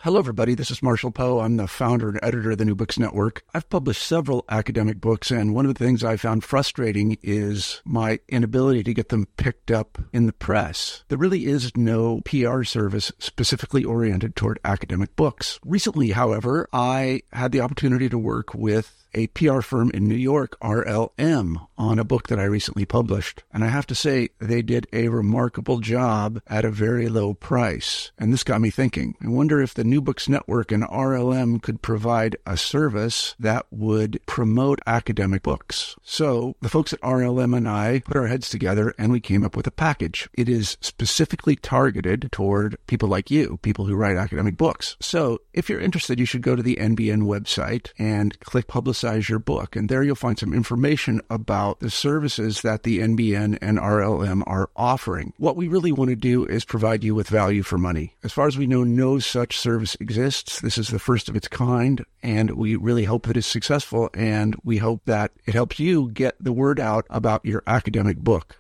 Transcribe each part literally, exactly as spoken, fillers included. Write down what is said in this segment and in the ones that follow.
Hello, everybody. This is Marshall Poe. I'm the founder and editor of the New Books Network. I've published several academic books, and one of the things I found frustrating is my inability to get them picked up in the press. There really is no P R service specifically oriented toward academic books. Recently, however, I had the opportunity to work with a P R firm in New York, R L M, on a book that I recently published. And I have to say, they did a remarkable job at a very low price. And this got me thinking. I wonder if the New Books Network and R L M could provide a service that would promote academic books. So the folks at R L M and I put our heads together and we came up with a package. It is specifically targeted toward people like you, people who write academic books. So if you're interested, you should go to the N B N website and click Publicize your book. And there you'll find some information about the services that the N B N and R L M are offering. What we really want to do is provide you with value for money. As far as we know, no such service exists. This is the first of its kind, and we really hope that it's successful, and we hope that it helps you get the word out about your academic book.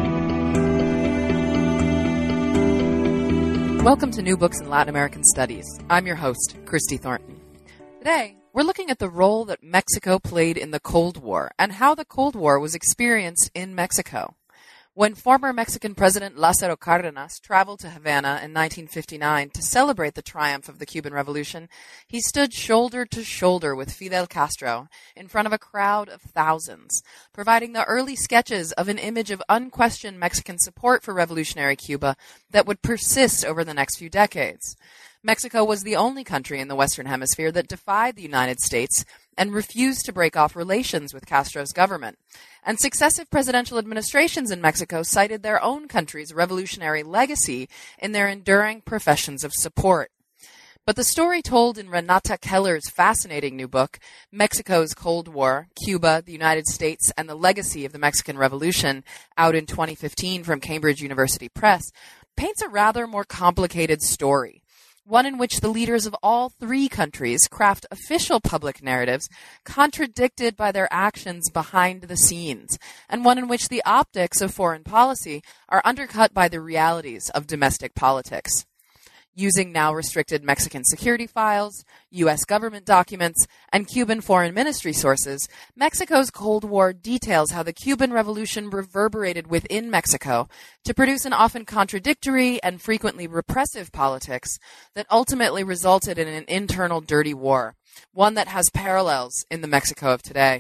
Welcome to New Books in Latin American Studies. I'm your host, Christy Thornton. Today, we're looking at the role that Mexico played in the Cold War and how the Cold War was experienced in Mexico. When former Mexican President Lázaro Cárdenas traveled to Havana in nineteen fifty-nine to celebrate the triumph of the Cuban Revolution, he stood shoulder to shoulder with Fidel Castro in front of a crowd of thousands, providing the early sketches of an image of unquestioned Mexican support for revolutionary Cuba that would persist over the next few decades. Mexico was the only country in the Western Hemisphere that defied the United States and refused to break off relations with Castro's government. And successive presidential administrations in Mexico cited their own country's revolutionary legacy in their enduring professions of support. But the story told in Renata Keller's fascinating new book, Mexico's Cold War, Cuba, the United States, and the Legacy of the Mexican Revolution, out in twenty fifteen from Cambridge University Press, paints a rather more complicated story. One in which the leaders of all three countries craft official public narratives contradicted by their actions behind the scenes, and one in which the optics of foreign policy are undercut by the realities of domestic politics. Using now restricted Mexican security files, U S government documents, and Cuban foreign ministry sources, Mexico's Cold War details how the Cuban Revolution reverberated within Mexico to produce an often contradictory and frequently repressive politics that ultimately resulted in an internal dirty war, one that has parallels in the Mexico of today.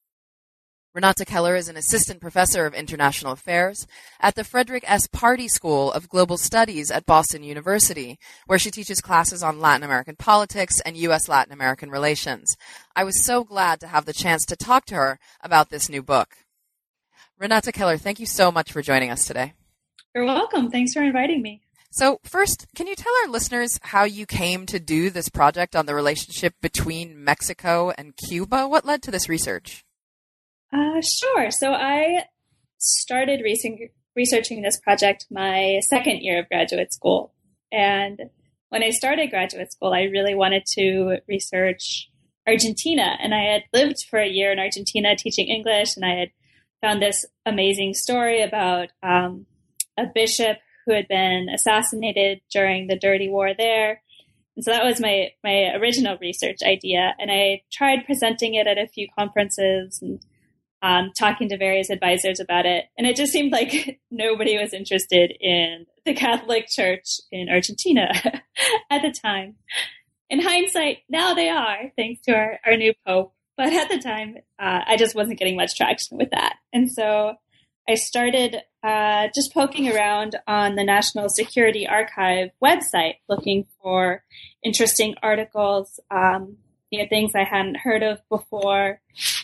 Renata Keller is an assistant professor of international affairs at the Frederick S. Pardee School of Global Studies at Boston University, where she teaches classes on Latin American politics and U S Latin American relations. I was so glad to have the chance to talk to her about this new book. Renata Keller, thank you so much for joining us today. You're welcome. Thanks for inviting me. So first, can you tell our listeners how you came to do this project on the relationship between Mexico and Cuba? What led to this research? Uh, sure. So I started re- researching this project my second year of graduate school. And when I started graduate school, I really wanted to research Argentina. And I had lived for a year in Argentina teaching English, and I had found this amazing story about um, a bishop who had been assassinated during the Dirty War there. And so that was my, my original research idea. And I tried presenting it at a few conferences and Um, talking to various advisors about it. And it just seemed like nobody was interested in the Catholic Church in Argentina at the time. In hindsight, now they are, thanks to our, our new Pope. But at the time, uh, I just wasn't getting much traction with that. And so I started uh, just poking around on the National Security Archive website, looking for interesting articles, um, you know, things I hadn't heard of before.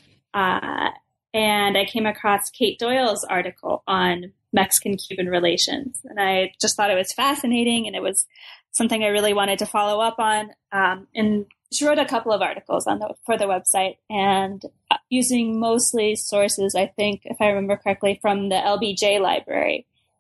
Uh, And I came across Kate Doyle's article on Mexican-Cuban relations. And I just thought it was fascinating, and it was something I really wanted to follow up on. Um, and she wrote a couple of articles on the, for the website, and using mostly sources, I think, if I remember correctly, from the L B J library.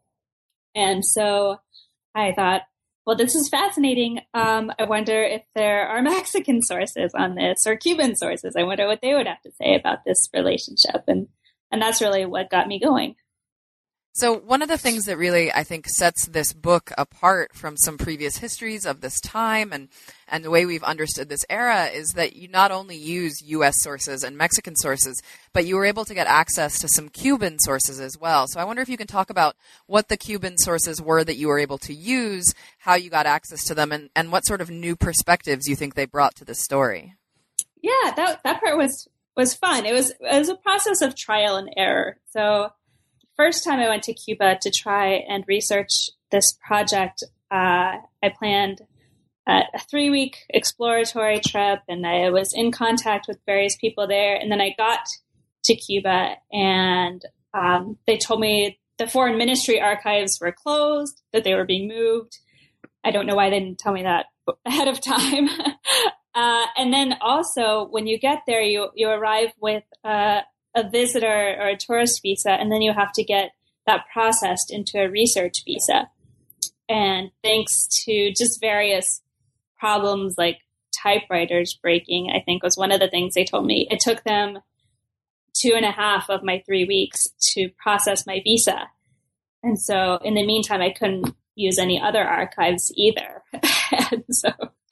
And so I thought, well, this is fascinating. Um, I wonder if there are Mexican sources on this or Cuban sources. I wonder what they would have to say about this relationship. And, and that's really what got me going. So one of the things that really, I think, sets this book apart from some previous histories of this time and, and the way we've understood this era is that you not only use U S sources and Mexican sources, but you were able to get access to some Cuban sources as well. So I wonder if you can talk about what the Cuban sources were that you were able to use, how you got access to them, and, and what sort of new perspectives you think they brought to the story. Yeah, that that part was, was fun. It was, it was a process of trial and error. So first time I went to Cuba to try and research this project, uh, I planned a, a three-week exploratory trip, and I was in contact with various people there. And then I got to Cuba, and um, they told me the foreign ministry archives were closed, that they were being moved. I don't know why they didn't tell me that ahead of time. uh, and then also, when you get there, you you arrive with uh, a visitor or a tourist visa, and then you have to get that processed into a research visa. And thanks to just various problems like typewriters breaking, I think was one of the things they told me. It took them two and a half of my three weeks to process my visa. And so in the meantime, I couldn't use any other archives either. And so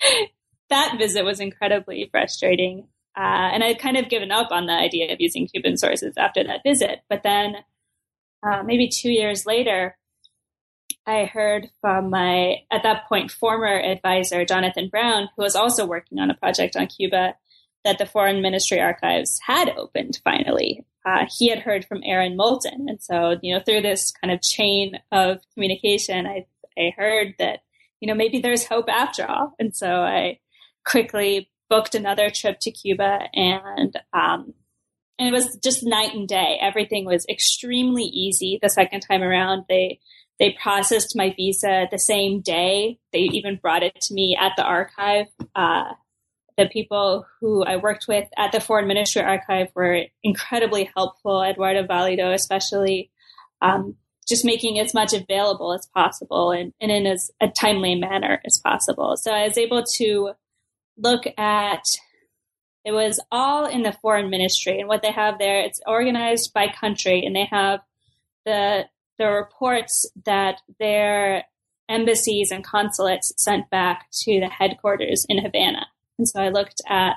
that visit was incredibly frustrating. Uh, and I'd kind of given up on the idea of using Cuban sources after that visit. But then uh, maybe two years later, I heard from my, at that point, former advisor, Jonathan Brown, who was also working on a project on Cuba, that the Foreign Ministry Archives had opened finally. Uh, he had heard from Aaron Moulton. And so, you know, through this kind of chain of communication, I, I heard that, you know, maybe there's hope after all. And so I quickly booked another trip to Cuba, and um, and it was just night and day. Everything was extremely easy the second time around. They they processed my visa the same day. They even brought it to me at the archive. Uh, the people who I worked with at the Foreign Ministry Archive were incredibly helpful, Eduardo Valido especially, um, just making as much available as possible and, and in as a timely manner as possible. So I was able to look at, it was all in the foreign ministry, and what they have there, it's organized by country, and they have the the reports that their embassies and consulates sent back to the headquarters in Havana. And so I looked at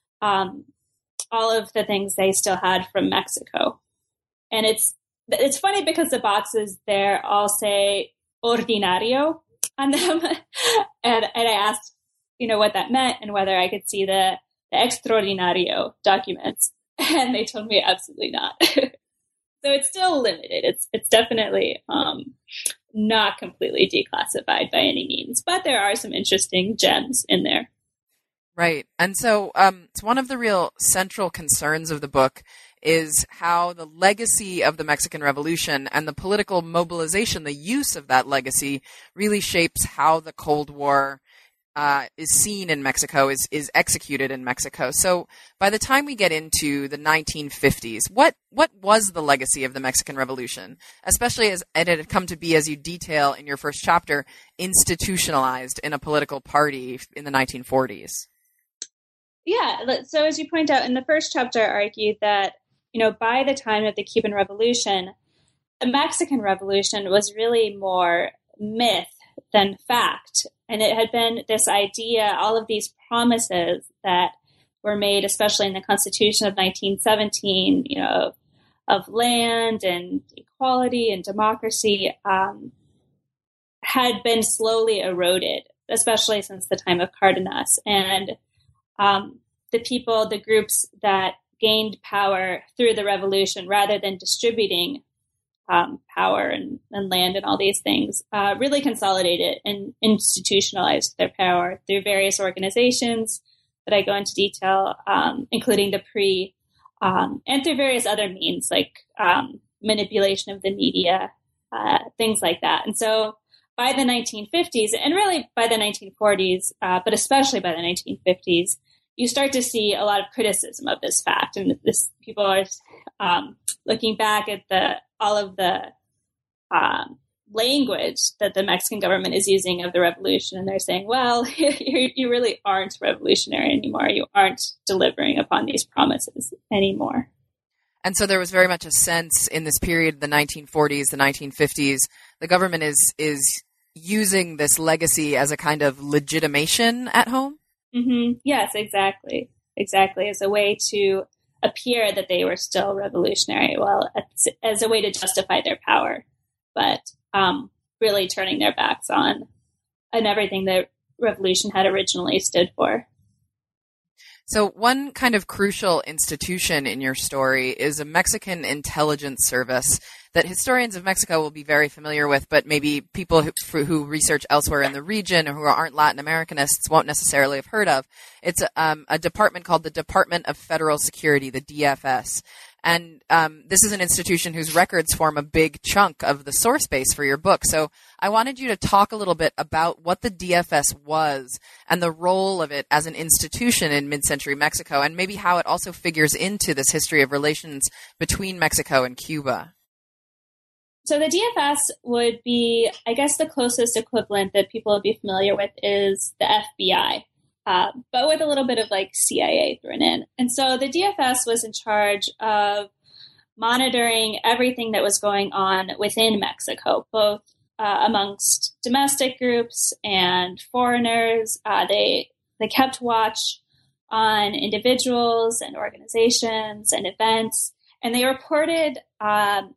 um, all of the things they still had from Mexico. And it's it's funny because the boxes there all say ordinario on them. and, and I asked, you know, what that meant and whether I could see the, the extraordinario documents. And they told me absolutely not. So it's still limited. It's it's definitely um, not completely declassified by any means, but there are some interesting gems in there. Right. And so um, it's one of the real central concerns of the book is how the legacy of the Mexican Revolution and the political mobilization, the use of that legacy, really shapes how the Cold War Uh, is seen in Mexico, is is executed in Mexico. So by the time we get into the nineteen fifties, what what was the legacy of the Mexican Revolution, especially as it had come to be, as you detail in your first chapter, institutionalized in a political party in the nineteen forties? Yeah, so as you point out in the first chapter, I argued that, you know, by the time of the Cuban Revolution, the Mexican Revolution was really more myth than fact. And it had been this idea, all of these promises that were made, especially in the Constitution of nineteen seventeen, you know, of land and equality and democracy, um, had been slowly eroded, especially since the time of Cardenas. And um, the people, the groups that gained power through the revolution, rather than distributing Um, power and, and land and all these things, uh, really consolidated and institutionalized their power through various organizations that I go into detail, um, including the P R I, um, and through various other means like um, manipulation of the media, uh, things like that. And so by the nineteen fifties, and really by the nineteen forties, uh, but especially by the nineteen fifties, you start to see a lot of criticism of this fact. And this people are um, looking back at the all of the um, language that the Mexican government is using of the revolution. And they're saying, well, you, you really aren't revolutionary anymore. You aren't delivering upon these promises anymore. And so there was very much a sense in this period, the nineteen forties, the nineteen fifties, the government is is using this legacy as a kind of legitimation at home? Mm-hmm. Yes, exactly. Exactly. As a way to appear that they were still revolutionary, well, as, as a way to justify their power, but um, really turning their backs on, on everything that revolution had originally stood for. So one kind of crucial institution in your story is a Mexican intelligence service that historians of Mexico will be very familiar with, but maybe people who, who research elsewhere in the region or who aren't Latin Americanists won't necessarily have heard of. It's a, um, a department called the Department of Federal Security, the D F S. And um, this is an institution whose records form a big chunk of the source base for your book. So I wanted you to talk a little bit about what the D F S was and the role of it as an institution in mid-century Mexico, and maybe how it also figures into this history of relations between Mexico and Cuba. So the D F S would be, I guess the closest equivalent that people would be familiar with is the F B I. Uh, but with a little bit of like C I A thrown in. And so the D F S was in charge of monitoring everything that was going on within Mexico, both uh, amongst domestic groups and foreigners. Uh, they they kept watch on individuals and organizations and events, and they reported um,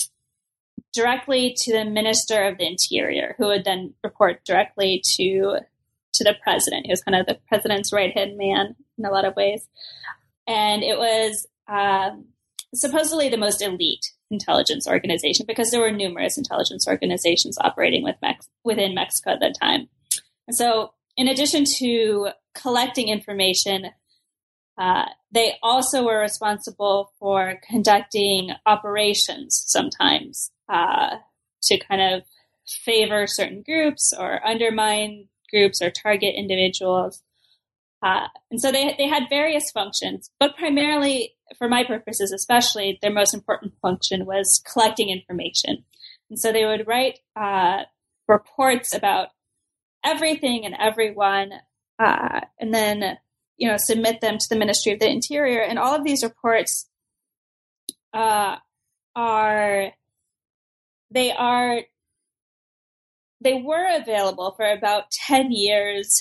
directly to the Minister of the Interior, who would then report directly to to the president. He was kind of the president's right-hand man in a lot of ways. And it was um, supposedly the most elite intelligence organization because there were numerous intelligence organizations operating with Mex- within Mexico at that time. And so in addition to collecting information, uh, they also were responsible for conducting operations sometimes uh, to kind of favor certain groups or undermine groups or target individuals. Uh, and so they they had various functions, but primarily, for my purposes especially, their most important function was collecting information. And so they would write uh, reports about everything and everyone, uh, and then, you know, submit them to the Ministry of the Interior. And all of these reports uh, are, they are They were available for about ten years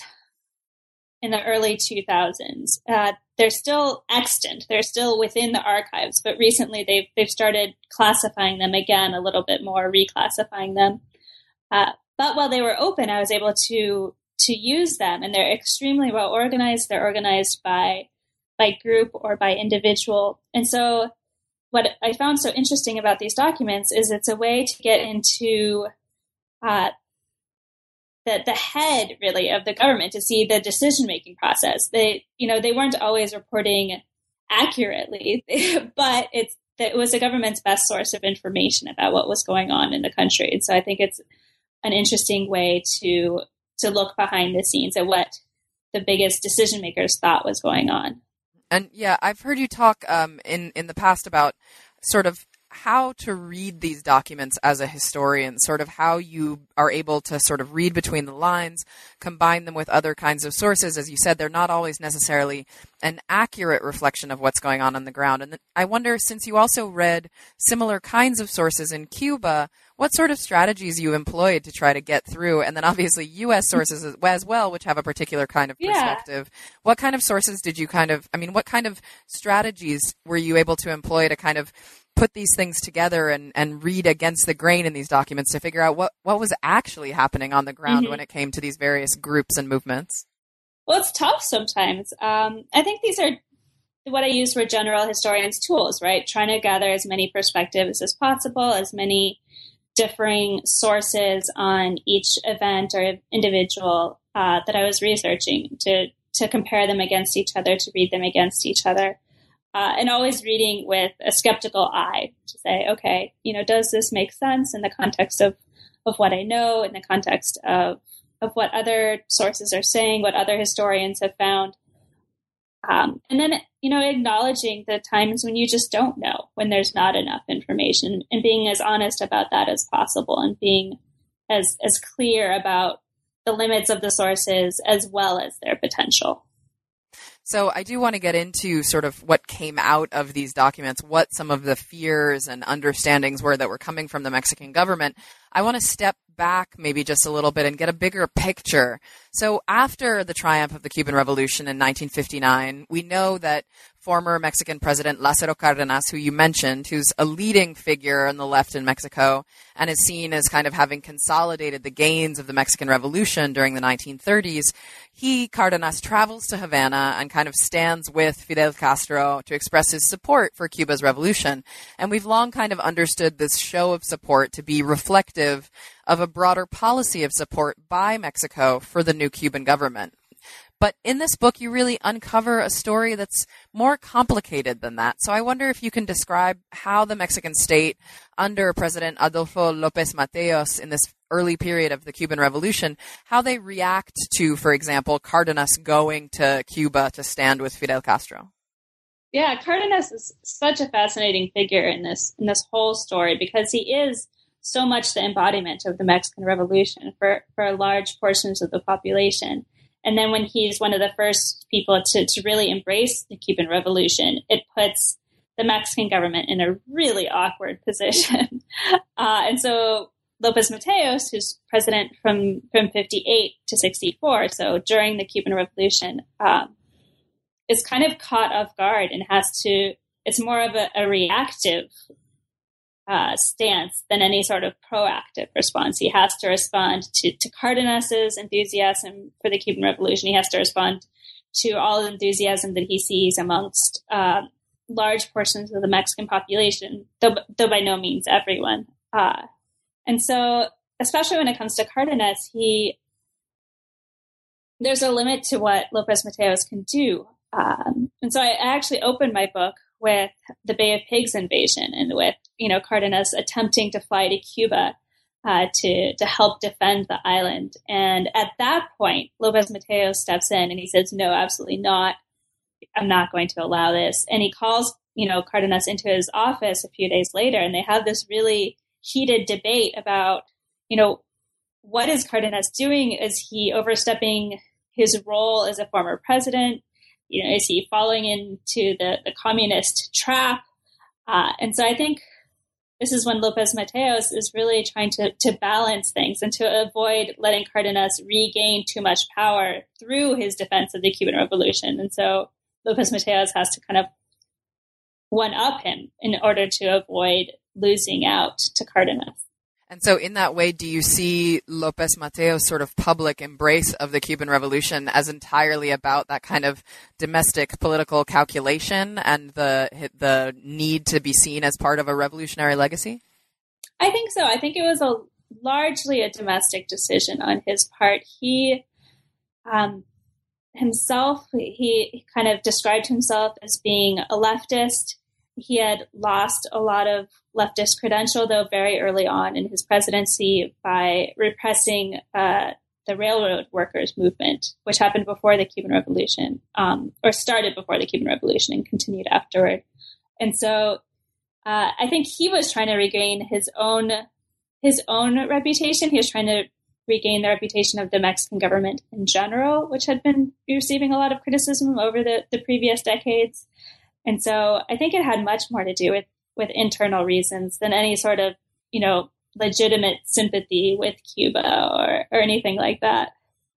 in the early two thousands. Uh, they're still extant. They're still within the archives, but recently they've they've started classifying them again a little bit more, reclassifying them. Uh, but while they were open, I was able to to use them, and they're extremely well organized. They're organized by by group or by individual. And so what I found so interesting about these documents is it's a way to get into uh, the the head really of the government, to see the decision-making process. They, you know, they weren't always reporting accurately, but it's, it was the government's best source of information about what was going on in the country. And so I think it's an interesting way to, to look behind the scenes at what the biggest decision makers thought was going on. And yeah, I've heard you talk um, in, in the past about sort of how to read these documents as a historian, sort of how you are able to sort of read between the lines, combine them with other kinds of sources. As you said, they're not always necessarily an accurate reflection of what's going on on the ground. And I wonder, since you also read similar kinds of sources in Cuba, what sort of strategies you employed to try to get through, and then obviously U S sources as well, which have a particular kind of perspective. Yeah. What kind of sources did you kind of, I mean, what kind of strategies were you able to employ to kind of put these things together and, and read against the grain in these documents to figure out what, what was actually happening on the ground mm-hmm. when it came to these various groups and movements? Well, it's tough sometimes. Um, I think these are what I use for general historians' tools, right? Trying to gather as many perspectives as possible, as many differing sources on each event or individual uh, that I was researching, to to compare them against each other, to read them against each other. Uh, and always reading with a skeptical eye to say, okay, you know, does this make sense in the context of, of what I know, in the context of, of what other sources are saying, what other historians have found? Um, and then, you know, acknowledging the times when you just don't know, when there's not enough information, and being as honest about that as possible, and being as, as clear about the limits of the sources as well as their potential. So I do want to get into sort of what came out of these documents, what some of the fears and understandings were that were coming from the Mexican government. I want to step back maybe just a little bit and get a bigger picture. So after the triumph of the Cuban Revolution in nineteen fifty-nine, we know that former Mexican President Lázaro Cárdenas, who you mentioned, who's a leading figure on the left in Mexico and is seen as kind of having consolidated the gains of the Mexican Revolution during the nineteen thirties, he, Cárdenas, travels to Havana and kind of stands with Fidel Castro to express his support for Cuba's revolution. And we've long kind of understood this show of support to be reflective of a broader policy of support by Mexico for the new Cuban government. But in this book, you really uncover a story that's more complicated than that. So I wonder if you can describe how the Mexican state under President Adolfo López Mateos in this early period of the Cuban Revolution, how they react to, for example, Cárdenas going to Cuba to stand with Fidel Castro. Yeah, Cárdenas is such a fascinating figure in this in this whole story because he is so much the embodiment of the Mexican Revolution for, for large portions of the population. And then when he's one of the first people to, to really embrace the Cuban Revolution, it puts the Mexican government in a really awkward position. uh, and so López Mateos, who's president from, from fifty-eight to sixty-four, so during the Cuban Revolution, um, is kind of caught off guard and has to, it's more of a, a reactive Uh, stance than any sort of proactive response. He has to respond to, to Cárdenas's enthusiasm for the Cuban Revolution. He has to respond to all the enthusiasm that he sees amongst uh, large portions of the Mexican population, though, though by no means everyone. Uh, and so, especially when it comes to Cárdenas, he there's a limit to what López Mateos can do. Um, and so I actually opened my book with the Bay of Pigs invasion and with, you know, Cárdenas attempting to fly to Cuba uh, to to help defend the island. And at that point, López Mateos steps in and he says, no, absolutely not. I'm not going to allow this. And he calls, you know, Cárdenas into his office a few days later, and they have this really heated debate about, you know, what is Cárdenas doing? Is he overstepping his role as a former president? You know, is he falling into the, the communist trap? Uh, and so I think this is when López Mateos is really trying to, to balance things and to avoid letting Cárdenas regain too much power through his defense of the Cuban Revolution. And so López Mateos has to kind of one-up him in order to avoid losing out to Cárdenas. And so in that way, do you see López Mateos' sort of public embrace of the Cuban Revolution as entirely about that kind of domestic political calculation and the the need to be seen as part of a revolutionary legacy? I think so. I think it was a largely a domestic decision on his part. He um, himself, he kind of described himself as being a leftist. He had lost a lot of leftist credential, though, very early on in his presidency by repressing uh, the railroad workers movement, which happened before the Cuban Revolution, um, or started before the Cuban Revolution and continued afterward. And so uh, I think he was trying to regain his own his own reputation. He was trying to regain the reputation of the Mexican government in general, which had been receiving a lot of criticism over the, the previous decades. And so I think it had much more to do with, with internal reasons than any sort of, you know, legitimate sympathy with Cuba or, or anything like that.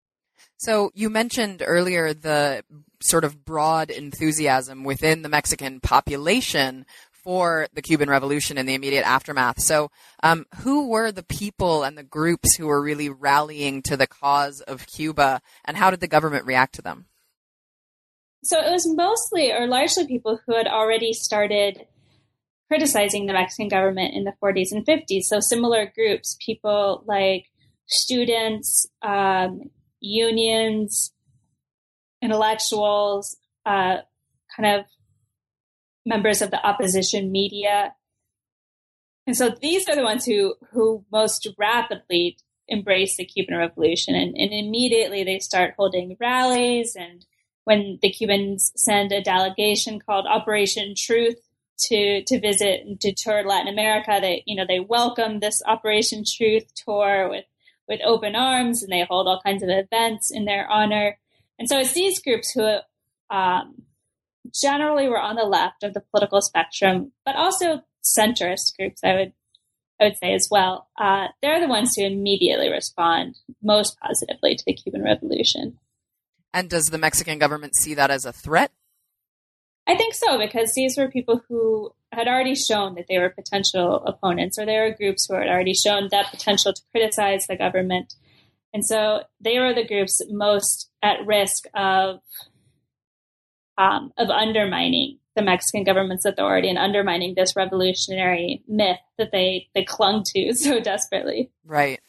So you mentioned earlier the sort of broad enthusiasm within the Mexican population for the Cuban Revolution in the immediate aftermath. So um, who were the people and the groups who were really rallying to the cause of Cuba, and how did the government react to them? So it was mostly or largely people who had already started criticizing the Mexican government in the forties and fifties. So similar groups, people like students, um, unions, intellectuals, uh, kind of members of the opposition media. And so these are the ones who, who most rapidly embrace the Cuban Revolution. And, and immediately they start holding rallies. And when the Cubans send a delegation called Operation Truth to, to visit and to tour Latin America, they, you know, they welcome this Operation Truth tour with, with open arms, and they hold all kinds of events in their honor. And so it's these groups who um, generally were on the left of the political spectrum, but also centrist groups, I would I would say as well. Uh, they're the ones who immediately respond most positively to the Cuban Revolution. And does the Mexican government see that as a threat? I think so, because these were people who had already shown that they were potential opponents, or there were groups who had already shown that potential to criticize the government. And so they were the groups most at risk of um, of undermining the Mexican government's authority and undermining this revolutionary myth that they, they clung to so desperately. Right.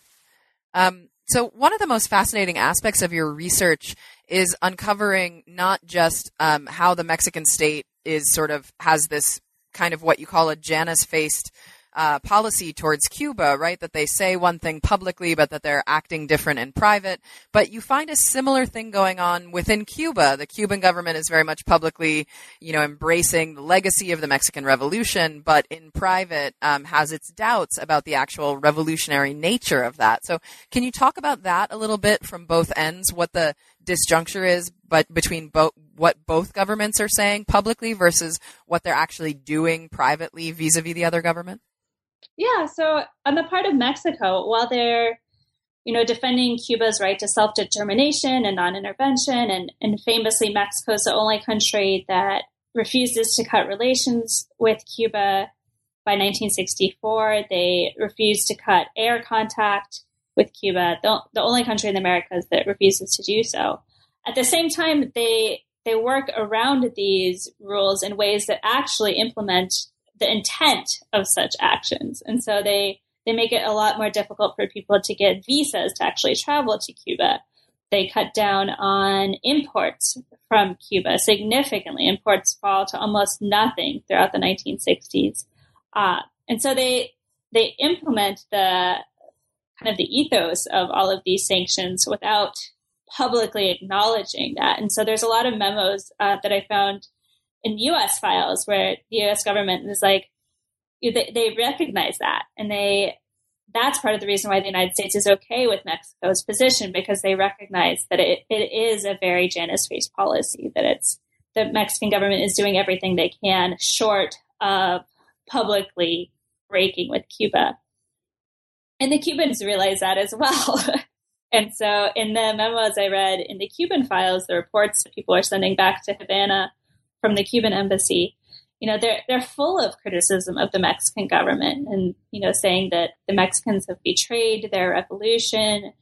Um, so one of the most fascinating aspects of your research is uncovering not just um, how the Mexican state is sort of has this kind of what you call a Janus-faced uh, policy towards Cuba, right? That they say one thing publicly, but that they're acting different in private. But you find a similar thing going on within Cuba. The Cuban government is very much publicly, you know, embracing the legacy of the Mexican Revolution, but in private um, has its doubts about the actual revolutionary nature of that. So can you talk about that a little bit from both ends, what the disjuncture is, but between both what both governments are saying publicly versus what they're actually doing privately vis-a-vis the other government? Yeah, so on the part of Mexico, while they're, you know, defending Cuba's right to self-determination and non-intervention, and, and famously Mexico's the only country that refuses to cut relations with Cuba by nineteen sixty-four. They refused to cut air contact with Cuba, the, the only country in the Americas that refuses to do so. At the same time, they they work around these rules in ways that actually implement the intent of such actions. And so they, they make it a lot more difficult for people to get visas to actually travel to Cuba. They cut down on imports from Cuba significantly. Imports fall to almost nothing throughout the nineteen sixties. Uh, and so they they implement the kind of the ethos of all of these sanctions without publicly acknowledging that. And so there's a lot of memos uh, that I found in U S files where the U S government is like, they, they recognize that. And they, that's part of the reason why the United States is okay with Mexico's position, because they recognize that it, it is a very Janus-faced policy, that it's, the Mexican government is doing everything they can short of publicly breaking with Cuba. And the Cubans realize that as well. And so in the memos I read in the Cuban files, the reports that people are sending back to Havana from the Cuban embassy, you know, they're they're full of criticism of the Mexican government, and, you know, saying that the Mexicans have betrayed their revolution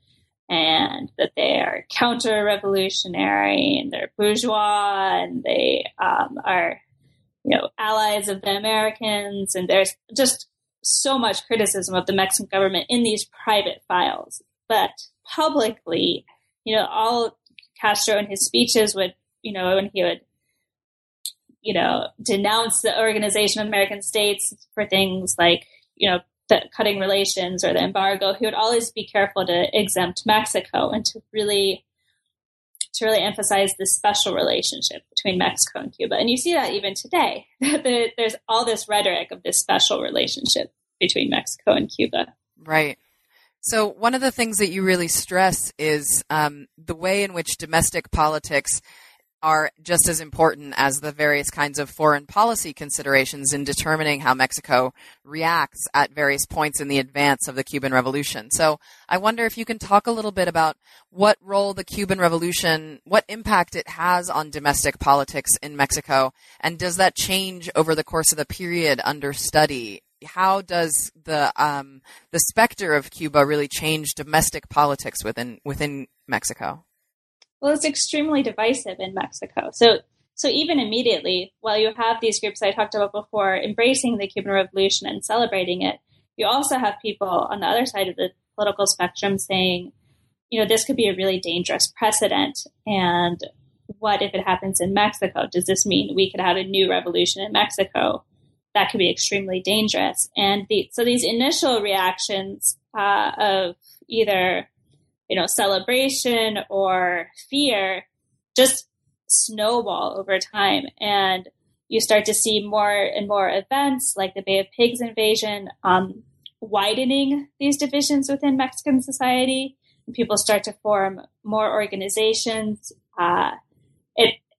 and that they are counter-revolutionary and they're bourgeois and they um, are, you know, allies of the Americans. And there's just so much criticism of the Mexican government in these private files. But publicly, you know, all Castro in his speeches would, you know, when he would, you know, denounce the Organization of American States for things like, you know, the cutting relations or the embargo, he would always be careful to exempt Mexico and to really, to really emphasize the special relationship between Mexico and Cuba. And you see that even today. There's all this rhetoric of this special relationship between Mexico and Cuba. Right. So one of the things that you really stress is um, the way in which domestic politics are just as important as the various kinds of foreign policy considerations in determining how Mexico reacts at various points in the advance of the Cuban Revolution. So I wonder if you can talk a little bit about what role the Cuban Revolution, what impact it has on domestic politics in Mexico, and does that change over the course of the period under study? How does the um, the specter of Cuba really change domestic politics within within Mexico? Well, it's extremely divisive in Mexico. So, so even immediately, while you have these groups I talked about before embracing the Cuban Revolution and celebrating it, you also have people on the other side of the political spectrum saying, you know, this could be a really dangerous precedent. And what if it happens in Mexico? Does this mean we could have a new revolution in Mexico? That could be extremely dangerous. And the, so these initial reactions uh, of either, you know, celebration or fear just snowball over time. And you start to see more and more events like the Bay of Pigs invasion, um, widening these divisions within Mexican society. And people start to form more organizations. Uh, it, it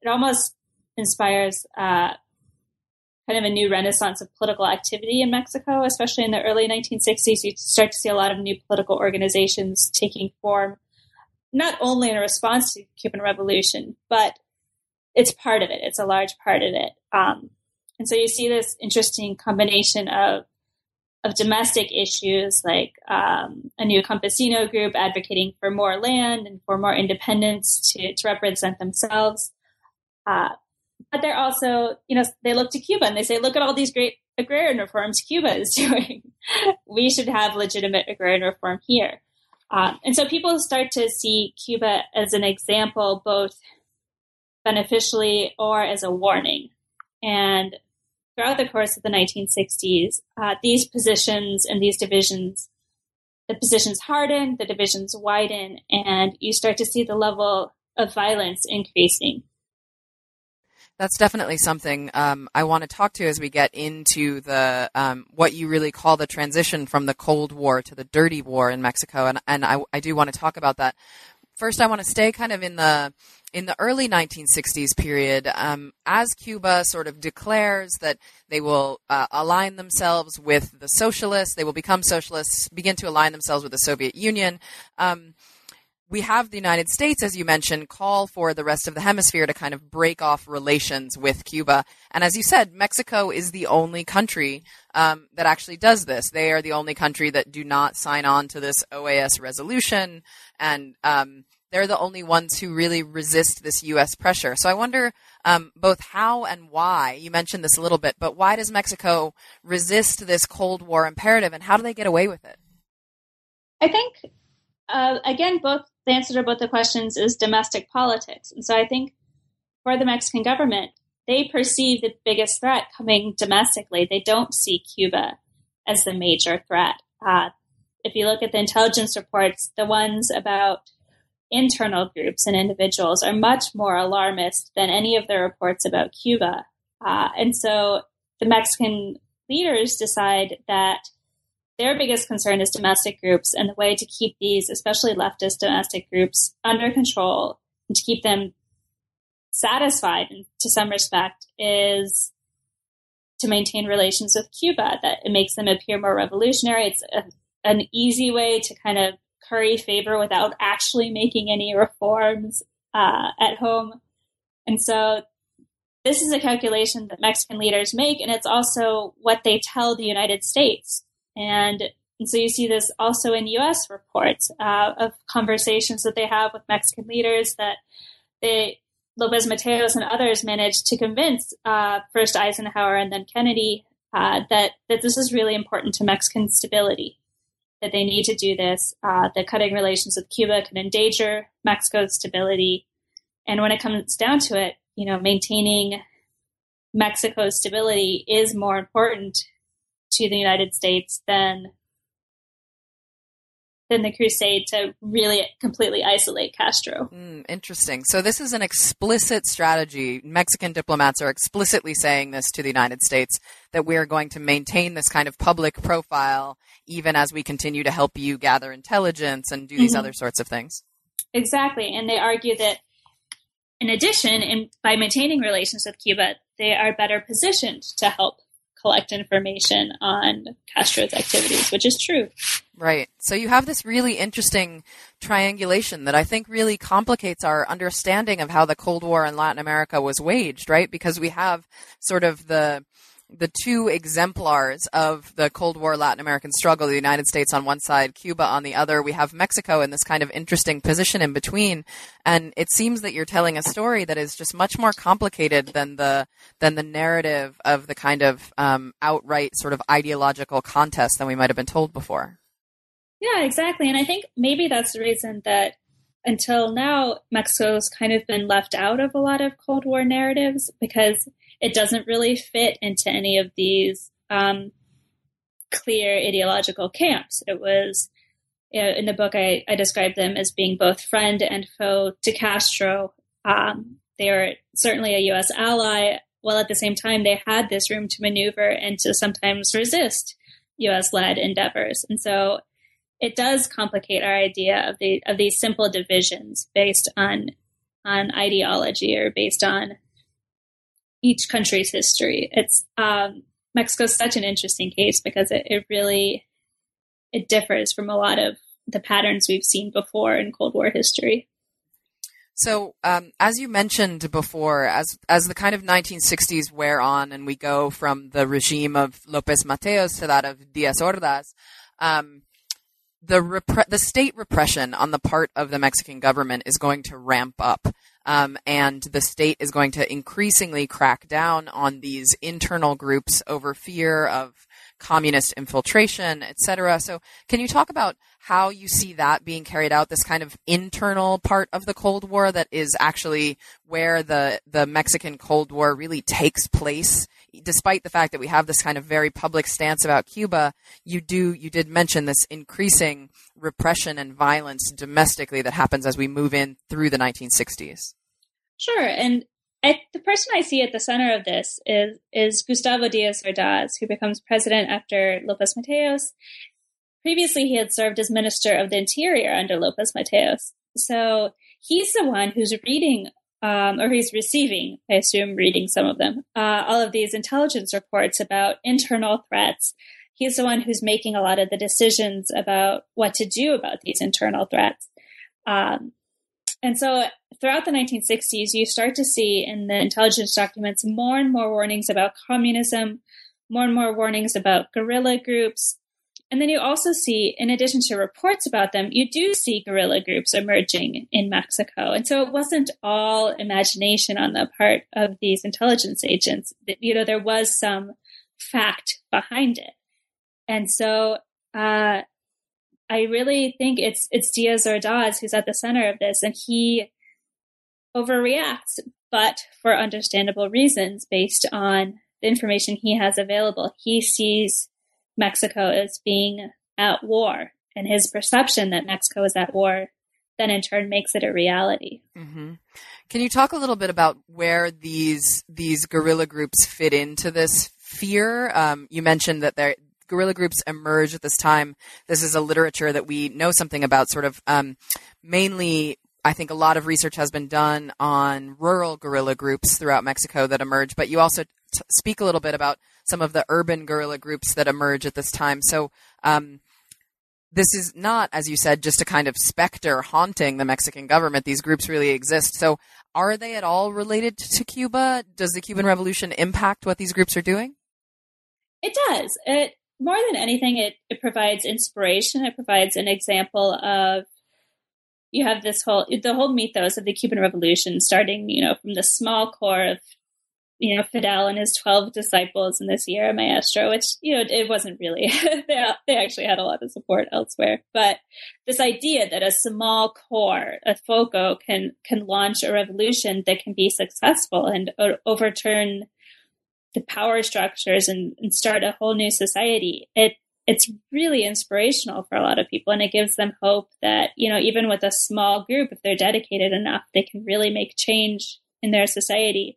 almost inspires uh, kind of a new renaissance of political activity in Mexico, especially in the early nineteen sixties. You start to see a lot of new political organizations taking form, not only in response to the Cuban Revolution, but it's part of it. It's a large part of it. Um, and so you see this interesting combination of of domestic issues like um, a new campesino group advocating for more land and for more independence to, to represent themselves. Uh, but they're also, you know, they look to Cuba and they say, look at all these great agrarian reforms Cuba is doing. We should have legitimate agrarian reform here. Um, and so people start to see Cuba as an example, both beneficially or as a warning. And throughout the course of the nineteen sixties, uh, these positions and these divisions, the positions harden, the divisions widen, and you start to see the level of violence increasing. That's definitely something um, I want to talk to as we get into the um, what you really call the transition from the Cold War to the Dirty War in Mexico, and and I, I do want to talk about that. First, I want to stay kind of in the in the early nineteen sixties period, um, as Cuba sort of declares that they will uh, align themselves with the socialists, they will become socialists, begin to align themselves with the Soviet Union. Um, we have the United States, as you mentioned, call for the rest of the hemisphere to kind of break off relations with Cuba. And as you said, Mexico is the only country um, that actually does this. They are the only country that do not sign on to this O A S resolution, and um, they're the only ones who really resist this U S pressure. So I wonder um, both how and why. You mentioned this a little bit, but why does Mexico resist this Cold War imperative, and how do they get away with it? I think, uh, again, both the answer to both the questions is domestic politics. And so I think for the Mexican government, they perceive the biggest threat coming domestically. They don't see Cuba as the major threat. Uh, if you look at the intelligence reports, the ones about internal groups and individuals are much more alarmist than any of the reports about Cuba. Uh, and so the Mexican leaders decide that their biggest concern is domestic groups, and the way to keep these, especially leftist domestic groups, under control and to keep them satisfied to some respect is to maintain relations with Cuba, that it makes them appear more revolutionary. It's a, an easy way to kind of curry favor without actually making any reforms uh, at home. And so this is a calculation that Mexican leaders make, and it's also what they tell the United States. And, and so you see this also in U S reports uh, of conversations that they have with Mexican leaders that they, Lopez Mateos and others managed to convince uh, first Eisenhower and then Kennedy uh, that, that this is really important to Mexican stability, that they need to do this, uh, that cutting relations with Cuba can endanger Mexico's stability. And when it comes down to it, you know, maintaining Mexico's stability is more important to the United States than than the crusade to really completely isolate Castro. Mm, interesting. So this is an explicit strategy. Mexican diplomats are explicitly saying this to the United States, that we are going to maintain this kind of public profile even as we continue to help you gather intelligence and do these mm-hmm. other sorts of things. Exactly. And they argue that in addition, in, by maintaining relations with Cuba, they are better positioned to help collect information on Castro's activities, which is true. Right. So you have this really interesting triangulation that I think really complicates our understanding of how the Cold War in Latin America was waged, right? Because we have sort of the the two exemplars of the Cold War Latin American struggle, the United States on one side, Cuba on the other. We have Mexico in this kind of interesting position in between. And it seems that you're telling a story that is just much more complicated than the than the narrative of the kind of um, outright sort of ideological contest than we might have been told before. Yeah, exactly. And I think maybe that's the reason that until now, Mexico's kind of been left out of a lot of Cold War narratives, because it doesn't really fit into any of these um, clear ideological camps. It was, you know, in the book, I, I described them as being both friend and foe to Castro. Um, they were certainly a U S ally, while at the same time they had this room to maneuver and to sometimes resist U S-led endeavors. And so it does complicate our idea of the of these simple divisions based on on ideology or based on each country's history. It's um, Mexico's such an interesting case because it, it really it differs from a lot of the patterns we've seen before in Cold War history. So, um, as you mentioned before, as as the kind of nineteen sixties wear on and we go from the regime of López Mateos to that of Díaz Ordaz, um, the repre- the state repression on the part of the Mexican government is going to ramp up, um, and the state is going to increasingly crack down on these internal groups over fear of communist infiltration, et cetera. So can you talk about how you see that being carried out, this kind of internal part of the Cold War that is actually where the, the Mexican Cold War really takes place? Despite the fact that we have this kind of very public stance about Cuba, you do, you did mention this increasing repression and violence domestically that happens as we move in through the nineteen sixties. Sure. And I, the person I see at the center of this is is Gustavo Díaz Ordaz, who becomes president after López Mateos. Previously, he had served as Minister of the Interior under López Mateos. So he's the one who's reading, um, or he's receiving, I assume, reading some of them, uh, all of these intelligence reports about internal threats. He's the one who's making a lot of the decisions about what to do about these internal threats. Um, And so throughout the nineteen sixties, you start to see in the intelligence documents more and more warnings about communism, more and more warnings about guerrilla groups. And then you also see, in addition to reports about them, you do see guerrilla groups emerging in Mexico. And so it wasn't all imagination on the part of these intelligence agents. You know, there was some fact behind it. And so uh, I really think it's it's Díaz Ordaz who's at the center of this, and he overreacts, but for understandable reasons based on the information he has available. He sees Mexico as being at war, and his perception that Mexico is at war then in turn makes it a reality. Mm-hmm. Can you talk a little bit about where these these guerrilla groups fit into this fear? Um, you mentioned that there guerrilla groups emerge at this time. This is a literature that we know something about, sort of um, mainly, I think a lot of research has been done on rural guerrilla groups throughout Mexico that emerge, but you also t- speak a little bit about some of the urban guerrilla groups that emerge at this time. So um, this is not, as you said, just a kind of specter haunting the Mexican government. These groups really exist. So are they at all related to Cuba? Does the Cuban Revolution impact what these groups are doing? It does. It More than anything, it, it provides inspiration. It provides an example of, you have this whole, the whole mythos of the Cuban Revolution starting, you know, from the small core of, you know, Fidel and his twelve disciples in the Sierra Maestra, which, you know, it wasn't really, they, they actually had a lot of support elsewhere. But this idea that a small core, a FOCO, can, can launch a revolution that can be successful and o- overturn the power structures and, and start a whole new society. It it's really inspirational for a lot of people, and it gives them hope that, you know, even with a small group, if they're dedicated enough, they can really make change in their society.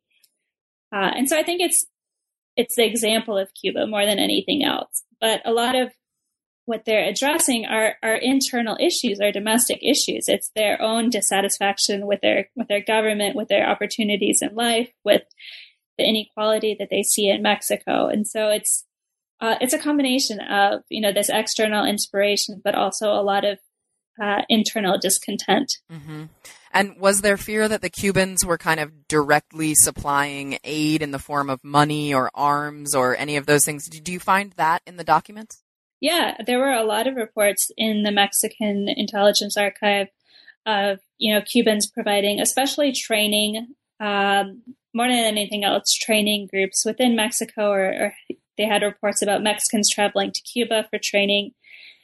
Uh, and so I think it's it's the example of Cuba more than anything else. But a lot of what they're addressing are, are internal issues, are domestic issues. It's their own dissatisfaction with their with their government, with their opportunities in life, with the inequality that they see in Mexico. And so it's uh, it's a combination of, you know, this external inspiration, but also a lot of uh, internal discontent. Mm-hmm. And was there fear that the Cubans were kind of directly supplying aid in the form of money or arms or any of those things? Do you find that in the documents? Yeah, there were a lot of reports in the Mexican intelligence archive of, you know, Cubans providing, especially training, um, more than anything else, training groups within Mexico, or, or they had reports about Mexicans traveling to Cuba for training.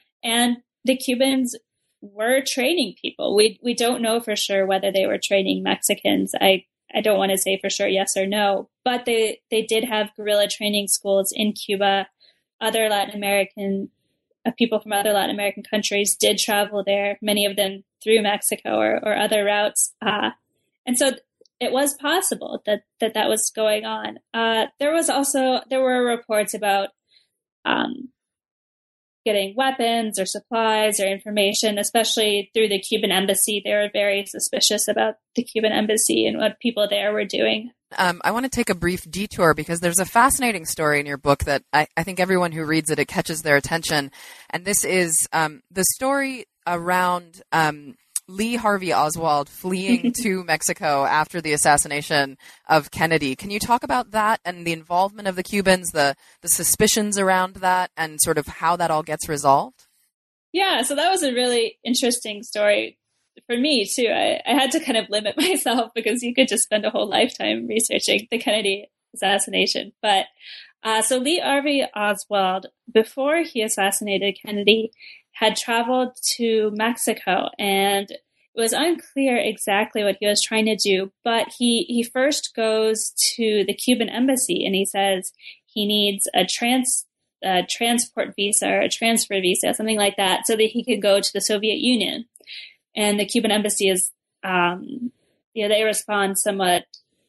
And the Cubans were training people. We we don't know for sure whether they were training Mexicans. I, I don't want to say for sure yes or no, but they, they did have guerrilla training schools in Cuba. Other Latin American, uh, people from other Latin American countries did travel there, many of them through Mexico or, or other routes. Uh, and so it was possible that that, that was going on. Uh, there was also, there were reports about um, getting weapons or supplies or information, especially through the Cuban embassy. They were very suspicious about the Cuban embassy and what people there were doing. Um, I want to take a brief detour because there's a fascinating story in your book that I, I think everyone who reads it, it catches their attention. And this is um, the story around um, Lee Harvey Oswald fleeing to Mexico after the assassination of Kennedy. Can you talk about that and the involvement of the Cubans, the, the suspicions around that, and sort of how that all gets resolved? Yeah, so that was a really interesting story for me, too. I, I had to kind of limit myself because you could just spend a whole lifetime researching the Kennedy assassination. But uh, so Lee Harvey Oswald, before he assassinated Kennedy, had traveled to Mexico, and it was unclear exactly what he was trying to do. But he, he first goes to the Cuban embassy, and he says he needs a trans a transport visa or a transfer visa, something like that, so that he could go to the Soviet Union. And the Cuban embassy is, um, you know, they respond somewhat,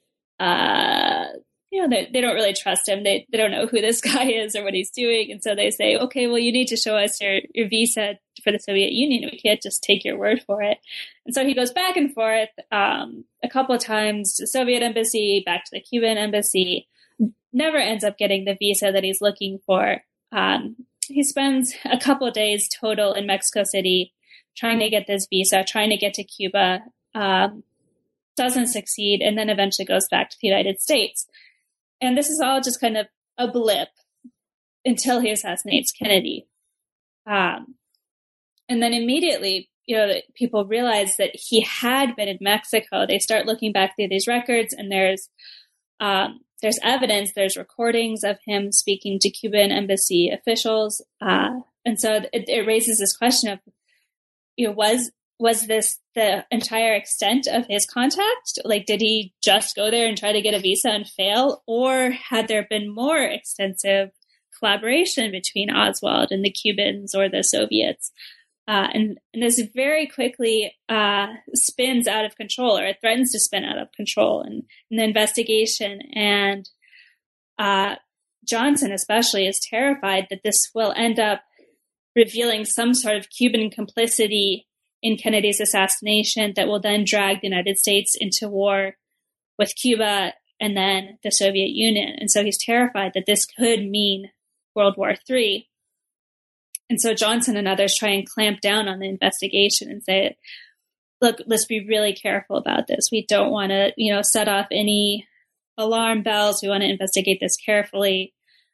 uh, you know, they, they don't really trust him. They they don't know who this guy is or what he's doing. And so they say, okay, well, you need to show us your, your visa for the Soviet Union. We can't just take your word for it. And so he goes back and forth um, a couple of times to the Soviet embassy, back to the Cuban embassy, never ends up getting the visa that he's looking for. Um, he spends a couple of days total in Mexico City trying to get this visa, trying to get to Cuba, um, doesn't succeed, and then eventually goes back to the United States. And this is all just kind of a blip until he assassinates Kennedy. Um, and then immediately, you know, people realize that he had been in Mexico. They start looking back through these records, and there's um, there's evidence, there's recordings of him speaking to Cuban embassy officials. Uh, and so it, it raises this question of, you know, was was this the entire extent of his contact? Like, did he just go there and try to get a visa and fail? Or had there been more extensive collaboration between Oswald and the Cubans or the Soviets? Uh, and, and this very quickly uh, spins out of control, or it threatens to spin out of control in, in the investigation. And uh, Johnson especially is terrified that this will end up revealing some sort of Cuban complicity in Kennedy's assassination that will then drag the United States into war with Cuba and then the Soviet Union. And so he's terrified that this could mean World War Three. And so Johnson and others try and clamp down on the investigation and say, look, let's be really careful about this. We don't want to, you know, set off any alarm bells. We want to investigate this carefully.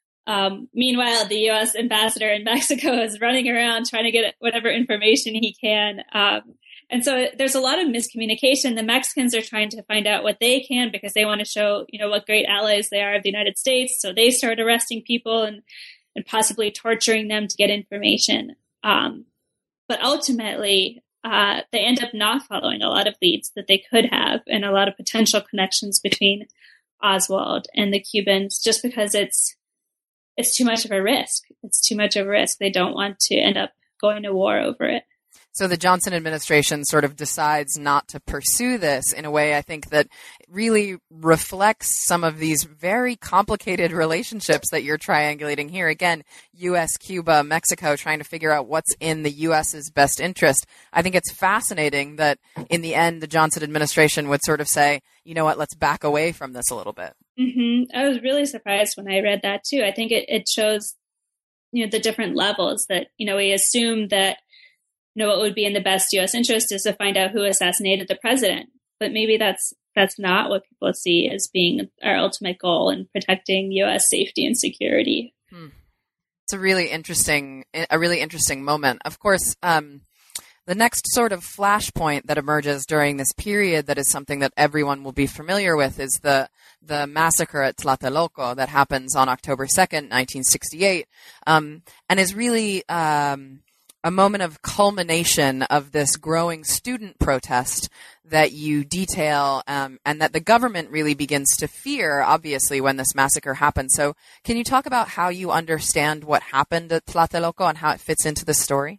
Um, meanwhile, the U S ambassador in Mexico is running around trying to get whatever information he can. Um, and so there's a lot of miscommunication. The Mexicans are trying to find out what they can because they want to show, you know, what great allies they are of the United States. So they start arresting people and, and possibly torturing them to get information. Um, but ultimately, uh, they end up not following a lot of leads that they could have, and a lot of potential connections between Oswald and the Cubans, just because it's It's too much of a risk. It's too much of a risk. They don't want to end up going to war over it. So the Johnson administration sort of decides not to pursue this in a way, I think, that really reflects some of these very complicated relationships that you're triangulating here. Again, U S, Cuba, Mexico, trying to figure out what's in the U S's best interest. I think it's fascinating that in the end, the Johnson administration would sort of say, you know what, let's back away from this a little bit. Mm-hmm. I was really surprised when I read that too. I think it, it shows, you know, the different levels that, you know, we assume that, you know, what would be in the best U S interest is to find out who assassinated the president. But maybe that's that's not what people see as being our ultimate goal in protecting U S safety and security. Hmm. It's a really interesting, a really interesting moment. Of course, um, the next sort of flashpoint that emerges during this period that is something that everyone will be familiar with is the the massacre at Tlatelolco that happens on October second, nineteen sixty-eight, um, and is really um, a moment of culmination of this growing student protest that you detail, um, and that the government really begins to fear, obviously, when this massacre happens. So can you talk about how you understand what happened at Tlatelolco and how it fits into the story?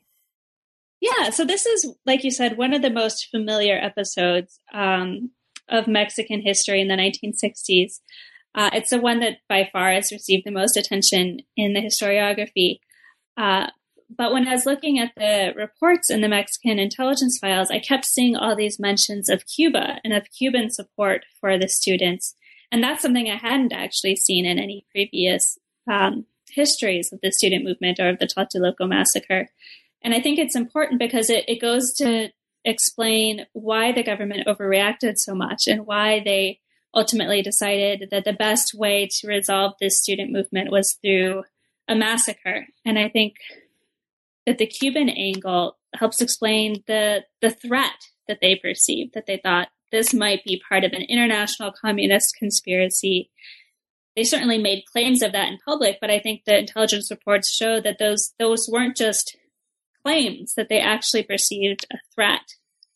Yeah, so this is, like you said, one of the most familiar episodes um, of Mexican history in the nineteen sixties. Uh, it's the one that by far has received the most attention in the historiography. Uh, but when I was looking at the reports in the Mexican intelligence files, I kept seeing all these mentions of Cuba and of Cuban support for the students. And that's something I hadn't actually seen in any previous um, histories of the student movement or of the Tlatelolco massacre. And I think it's important because it, it goes to explain why the government overreacted so much and why they ultimately decided that the best way to resolve this student movement was through a massacre. And I think that the Cuban angle helps explain the the threat that they perceived, that they thought this might be part of an international communist conspiracy. They certainly made claims of that in public, but I think the intelligence reports show that those those weren't just claims, that they actually perceived a threat.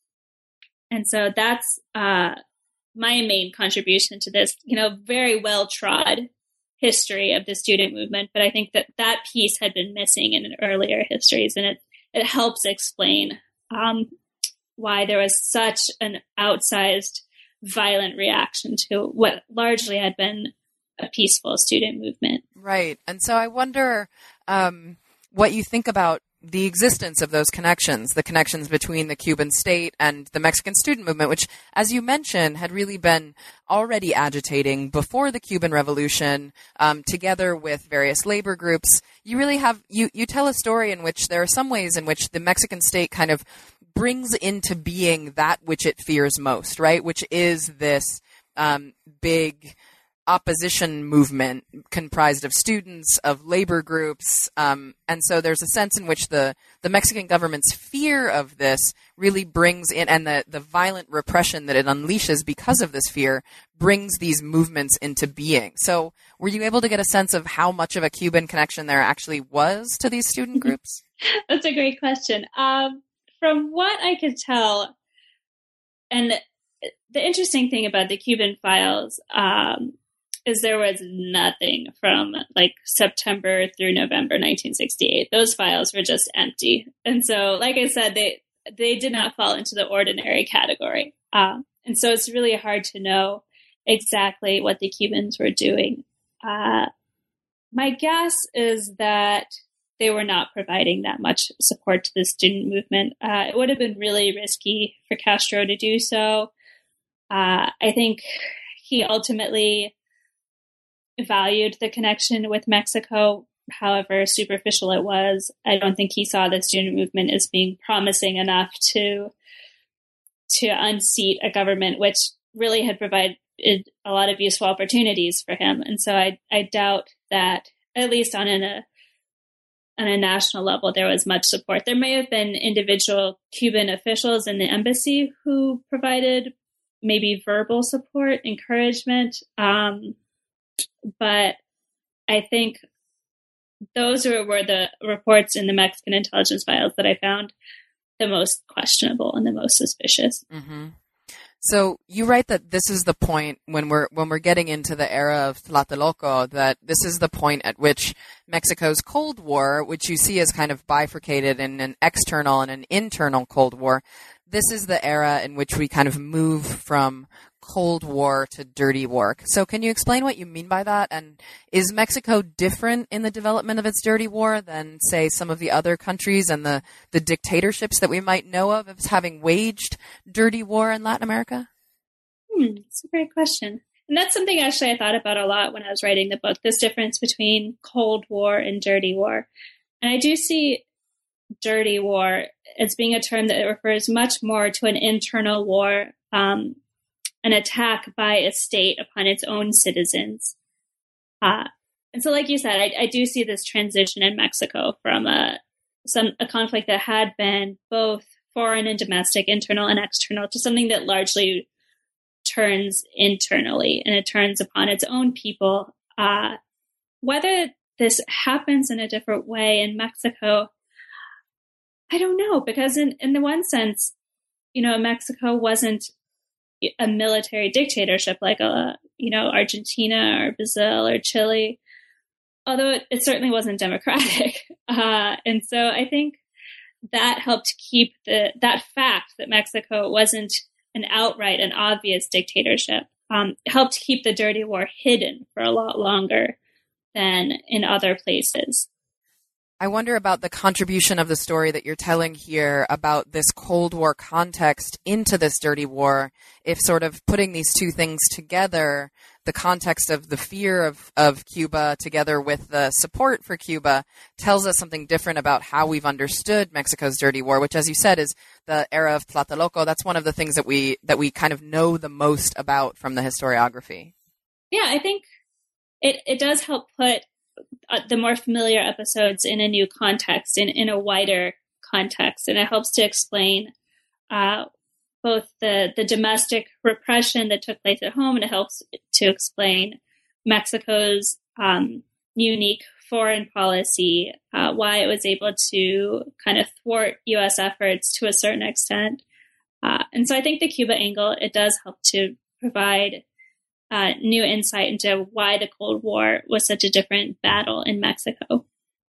And so that's uh, my main contribution to this, you know, very well-trod history of the student movement. But I think that that piece had been missing in earlier histories, and it, it helps explain um, why there was such an outsized violent reaction to what largely had been a peaceful student movement. Right. And so I wonder um, what you think about the existence of those connections, the connections between the Cuban state and the Mexican student movement, which, as you mentioned, had really been already agitating before the Cuban Revolution, um, together with various labor groups. You really have, you, you tell a story in which there are some ways in which the Mexican state kind of brings into being that which it fears most, right? Which is this um, big opposition movement comprised of students, of labor groups. Um, and so there's a sense in which the, the Mexican government's fear of this really brings in, and the, the violent repression that it unleashes because of this fear brings these movements into being. So were you able to get a sense of how much of a Cuban connection there actually was to these student groups? That's a great question. Um, from what I could tell, and the interesting thing about the Cuban files, um, is there was nothing from like September through November nineteen sixty-eight. Those files were just empty. And so, like I said, they they did not fall into the ordinary category. Um, and so it's really hard to know exactly what the Cubans were doing. Uh, my guess is that they were not providing that much support to the student movement. Uh, it would have been really risky for Castro to do so. Uh, I think he ultimately valued the connection with Mexico, however superficial it was. I don't think he saw the student movement as being promising enough to to unseat a government which really had provided a lot of useful opportunities for him. And so I, I doubt that, at least on an, a on a national level, there was much support. There may have been individual Cuban officials in the embassy who provided maybe verbal support, encouragement, um, but I think those were, were the reports in the Mexican intelligence files that I found the most questionable and the most suspicious. Mm-hmm. So you write that this is the point when we're when we're getting into the era of Tlatelolco, that this is the point at which Mexico's Cold War, which you see as kind of bifurcated in an external and an internal Cold War, this is the era in which we kind of move from Cold War to dirty war. So can you explain what you mean by that? And is Mexico different in the development of its dirty war than, say, some of the other countries and the, the dictatorships that we might know of as having waged dirty war in Latin America? Hmm, that's a great question. And that's something actually I thought about a lot when I was writing the book, this difference between Cold War and dirty war. And I do see dirty war as being a term that refers much more to an internal war, um, an attack by a state upon its own citizens. Uh, and so, like you said, I, I do see this transition in Mexico from a, some, a conflict that had been both foreign and domestic, internal and external, to something that largely turns internally, and it turns upon its own people. Uh, whether this happens in a different way in Mexico, I don't know, because in, in the one sense, you know, Mexico wasn't a military dictatorship like a, you know, Argentina or Brazil or Chile, although it, it certainly wasn't democratic. Uh, and so I think that helped keep the, that fact that Mexico wasn't an outright and obvious dictatorship, um, helped keep the dirty war hidden for a lot longer than in other places. I wonder about the contribution of the story that you're telling here about this Cold War context into this dirty war, if sort of putting these two things together, the context of the fear of, of Cuba together with the support for Cuba tells us something different about how we've understood Mexico's dirty war, which, as you said, is the era of Tlatelolco. That's one of the things that we that we kind of know the most about from the historiography. Yeah, I think it, it does help put the more familiar episodes in a new context, in, in a wider context. And it helps to explain uh, both the, the domestic repression that took place at home, and it helps to explain Mexico's um, unique foreign policy, uh, why it was able to kind of thwart U S efforts to a certain extent. Uh, and so I think the Cuba angle, it does help to provide Uh, new insight into why the Cold War was such a different battle in Mexico.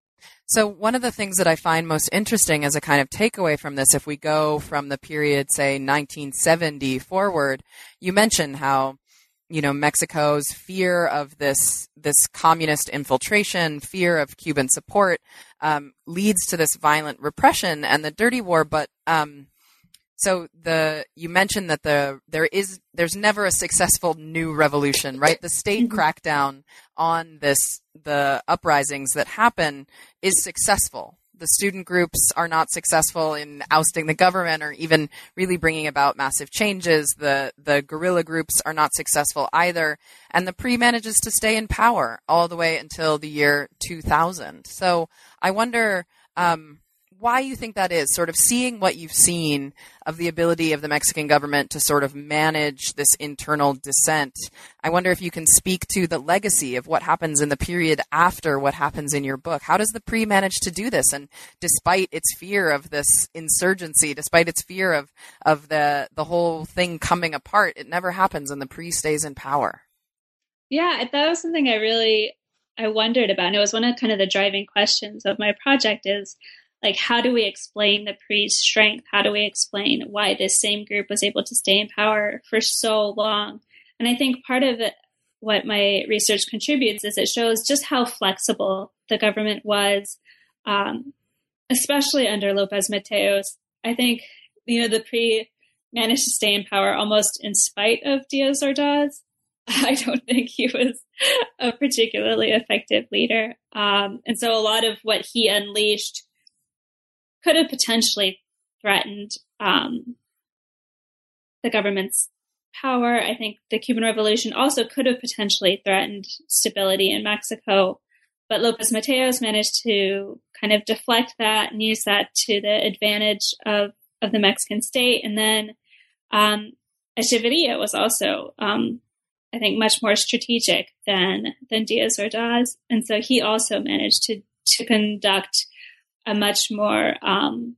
So one of the things that I find most interesting as a kind of takeaway from this, if we go from the period, say, nineteen seventy forward, you mentioned how, you know, Mexico's fear of this this communist infiltration, fear of Cuban support, um, leads to this violent repression and the dirty war. But um, So the you mentioned that the there is there's never a successful new revolution, right? The state mm-hmm. crackdown on this the uprisings that happen is successful. The student groups are not successful in ousting the government or even really bringing about massive changes. The the guerrilla groups are not successful either, and the P R I manages to stay in power all the way until the year two thousand. So I wonder Um, why you think that is, sort of seeing what you've seen of the ability of the Mexican government to sort of manage this internal dissent. I wonder if you can speak to the legacy of what happens in the period after what happens in your book. How does the P R I manage to do this? And despite its fear of this insurgency, despite its fear of, of the, the whole thing coming apart, it never happens and the P R I stays in power. Yeah, that was something I really, I wondered about. And it was one of kind of the driving questions of my project is, like, how do we explain the P R I's strength? How do we explain why this same group was able to stay in power for so long? And I think part of it, what my research contributes is it shows just how flexible the government was, um, especially under López Mateos. I think, you know, the P R I managed to stay in power almost in spite of Díaz Ordaz. I don't think he was a particularly effective leader. Um, and so a lot of what he unleashed could have potentially threatened um, the government's power. I think the Cuban Revolution also could have potentially threatened stability in Mexico. But López Mateos managed to kind of deflect that and use that to the advantage of, of the Mexican state. And then um, Echeverría was also, um, I think, much more strategic than than Díaz Ordaz. And so he also managed to to conduct a much more um,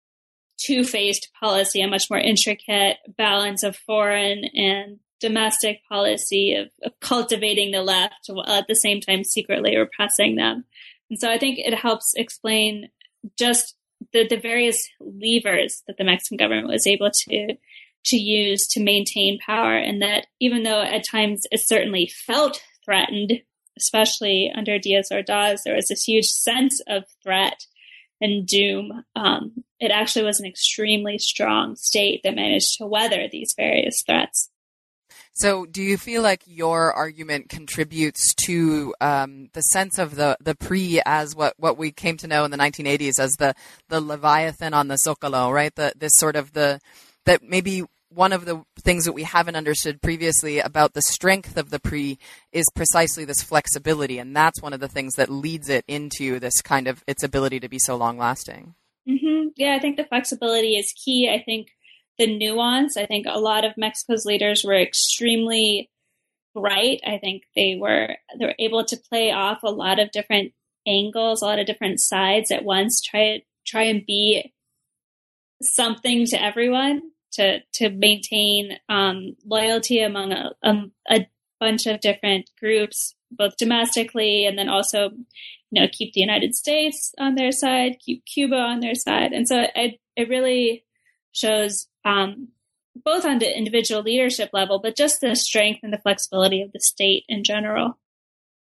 two-faced policy, a much more intricate balance of foreign and domestic policy of, of cultivating the left while at the same time secretly repressing them. And so I think it helps explain just the, the various levers that the Mexican government was able to to use to maintain power, and that even though at times it certainly felt threatened, especially under Díaz Ordaz, there was this huge sense of threat and doom. Um, it actually was an extremely strong state that managed to weather these various threats. So do you feel like your argument contributes to um, the sense of the, the P R I as what, what we came to know in the nineteen eighties as the, the Leviathan on the Zócalo, right? The, this sort of the, that maybe one of the things that we haven't understood previously about the strength of the P R I is precisely this flexibility. And that's one of the things that leads it into this kind of its ability to be so long lasting. Mm-hmm. Yeah, I think the flexibility is key. I think the nuance, I think a lot of Mexico's leaders were extremely bright. I think they were, they were able to play off a lot of different angles, a lot of different sides at once, try, try and be something to everyone. To, to maintain um, loyalty among a, um, a bunch of different groups, both domestically and then also, you know, keep the United States on their side, keep Cuba on their side. And so it, it really shows um, both on the individual leadership level, but just the strength and the flexibility of the state in general.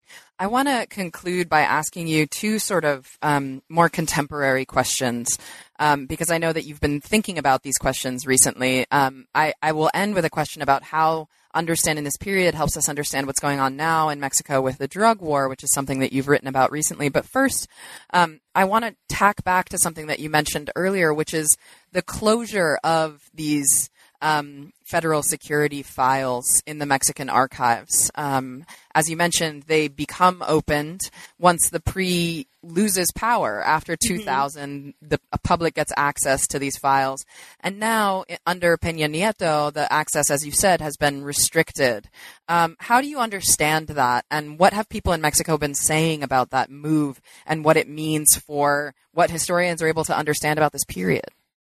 I want to conclude by asking you two sort of um, more contemporary questions, um, because I know that you've been thinking about these questions recently. Um, I, I will end with a question about how understanding this period helps us understand what's going on now in Mexico with the drug war, which is something that you've written about recently. But first, um, I want to tack back to something that you mentioned earlier, which is the closure of these Um, federal security files in the Mexican archives. Um, as you mentioned, they become opened once the P R I loses power. After two thousand, mm-hmm. the public gets access to these files. And now, under Peña Nieto, the access, as you said, has been restricted. Um, how do you understand that? And what have people in Mexico been saying about that move and what it means for what historians are able to understand about this period?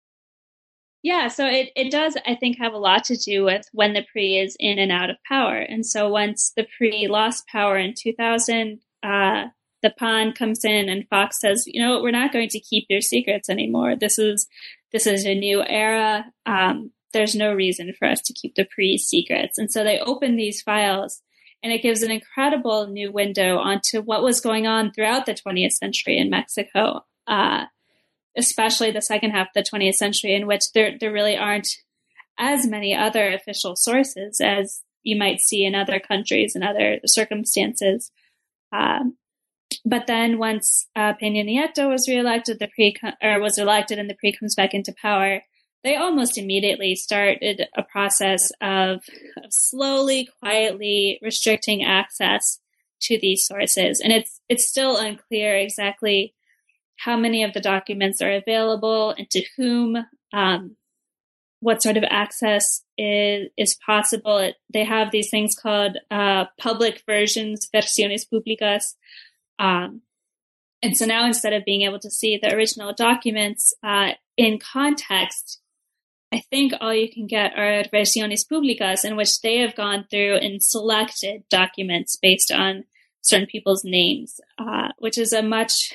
Yeah, so it, it does, I think, have a lot to do with when the P R I is in and out of power. And so once the P R I lost power in two thousand, uh, the P A N comes in and Fox says, you know, we're not going to keep your secrets anymore. This is this is a new era. Um, there's no reason for us to keep the P R I's secrets. And so they open these files, and it gives an incredible new window onto what was going on throughout the twentieth century in Mexico. Uh especially the second half of the twentieth century, in which there there really aren't as many other official sources as you might see in other countries and other circumstances. Um, but then once uh, Peña Nieto was reelected, the P R I or was elected, and the P R I comes back into power, they almost immediately started a process of, of slowly, quietly restricting access to these sources, and it's it's still unclear exactly how many of the documents are available and to whom, um, what sort of access is, is possible. It, they have these things called uh, public versions, versiones públicas. Um, and so now, instead of being able to see the original documents uh, in context, I think all you can get are versiones públicas, in which they have gone through and selected documents based on certain people's names, uh, which is a much...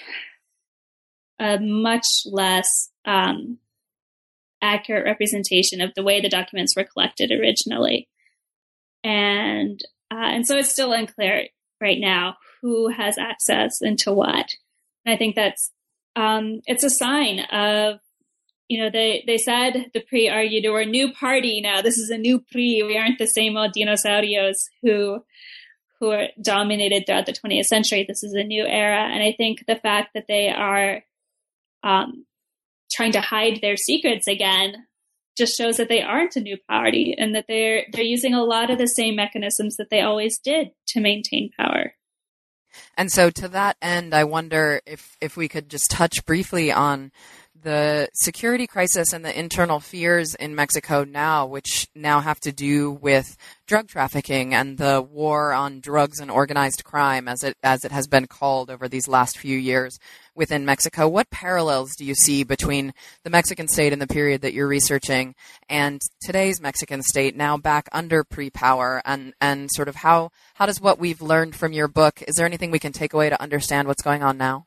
a much less um, accurate representation of the way the documents were collected originally. And uh, and so it's still unclear right now who has access and to what. And I think that's, um, it's a sign of, you know, they, they said, the P R I argued, we're a new party now. This is a new P R I. We aren't the same old dinosaurios who who are dominated throughout the twentieth century. This is a new era. And I think the fact that they are Um, trying to hide their secrets again just shows that they aren't a new party, and that they're they're using a lot of the same mechanisms that they always did to maintain power. And so to that end, I wonder if, if we could just touch briefly on the security crisis and the internal fears in Mexico now, which now have to do with drug trafficking and the war on drugs and organized crime, as it as it has been called over these last few years within Mexico. What parallels do you see between the Mexican state in the period that you're researching and today's Mexican state, now back under P R I power, and, and sort of how, how does what we've learned from your book, is there anything we can take away to understand what's going on now?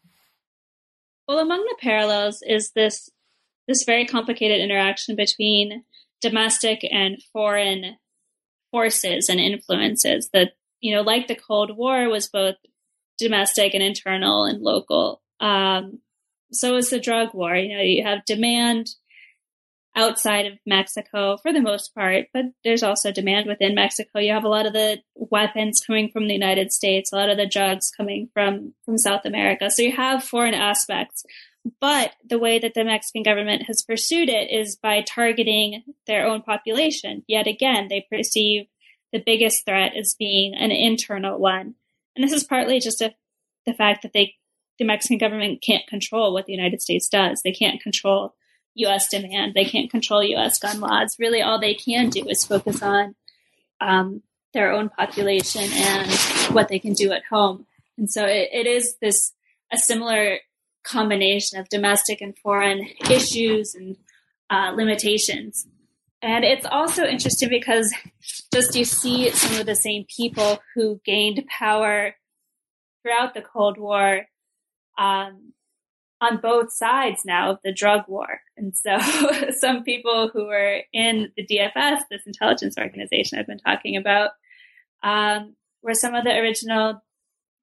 Well, among the parallels is this this very complicated interaction between domestic and foreign forces and influences that, you know, like the Cold War, was both domestic and internal and local. Um, so is the drug war. You know, you have demand outside of Mexico for the most part, but there's also demand within Mexico. You have a lot of the weapons coming from the United States, a lot of the drugs coming from, from South America. So you have foreign aspects, but the way that the Mexican government has pursued it is by targeting their own population. Yet again, they perceive the biggest threat as being an internal one. And this is partly just a, the fact that they, the Mexican government can't control what the United States does. They can't control U S demand. They can't control U S gun laws. Really, all they can do is focus on um, their own population and what they can do at home. And so it, it is this a similar combination of domestic and foreign issues and uh, limitations. And it's also interesting because just you see some of the same people who gained power throughout the Cold War um, on both sides now of the drug war. And so some people who were in the D F S, this intelligence organization I've been talking about, um, were some of the original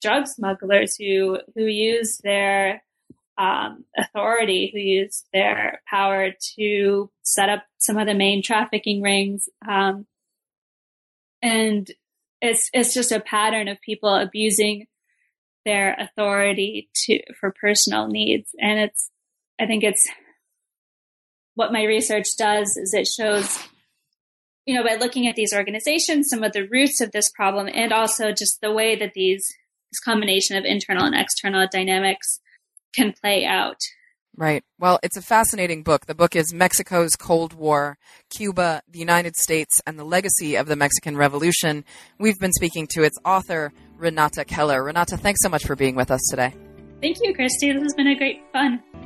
drug smugglers who who use their um, authority, who use their power to set up some of the main trafficking rings, um, and it's it's just a pattern of people abusing their authority to for personal needs. And it's I think it's what my research does is it shows, you know, by looking at these organizations, some of the roots of this problem, and also just the way that these this combination of internal and external dynamics can play out. Right. Well, it's a fascinating book. The book is Mexico's Cold War, Cuba, the United States, and the Legacy of the Mexican Revolution. We've been speaking to its author, Renate Keller. Renate, thanks so much for being with us today. Thank you, Christy. This has been a great fun.